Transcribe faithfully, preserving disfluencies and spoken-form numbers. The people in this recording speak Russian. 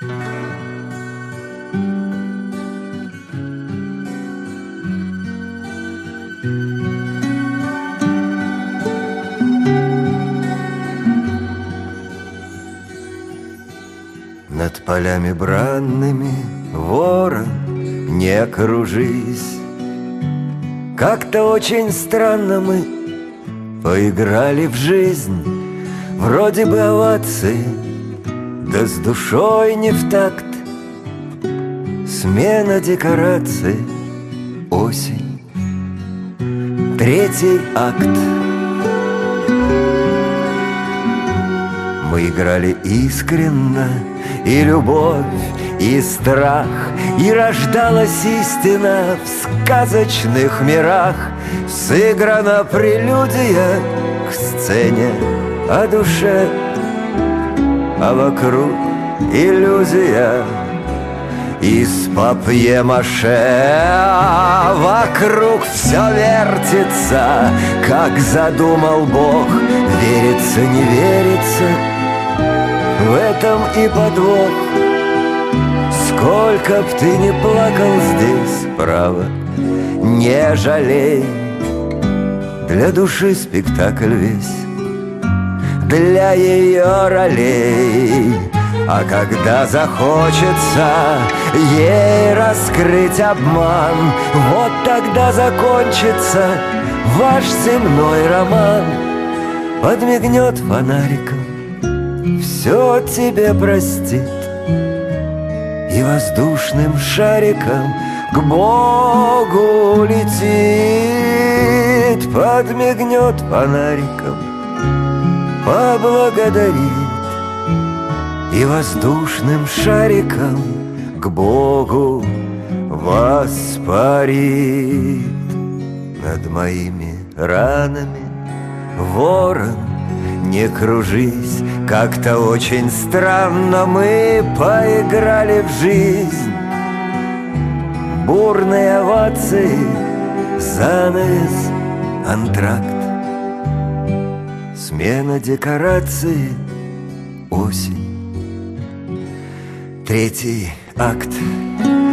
Над полями бранными, ворон, не кружись. Как-то очень странно мы поиграли в жизнь. Вроде бы овации, да с душой не в такт. Смена декораций, осень, третий акт. Мы играли искренно, и любовь, и страх, и рождалась истина в сказочных мирах. Сыграна прелюдия к сцене о душе, а вокруг иллюзия из папье-маше. А вокруг все вертится, как задумал Бог. Верится, не верится, в этом и подвох. Сколько б ты ни плакал здесь, право, не жалей. Для души спектакль весь, для ее ролей. А когда захочется ей раскрыть обман, вот тогда закончится ваш земной роман. Подмигнет фонариком, все тебе простит, и воздушным шариком к Богу летит. Подмигнет фонариком, поблагодарит, и воздушным шариком к Богу воспарит. Над моими ранами, ворон, не кружись. Как-то очень странно мы поиграли в жизнь. Бурные овации, занавес, антракт. Смена декораций, осень, третий акт.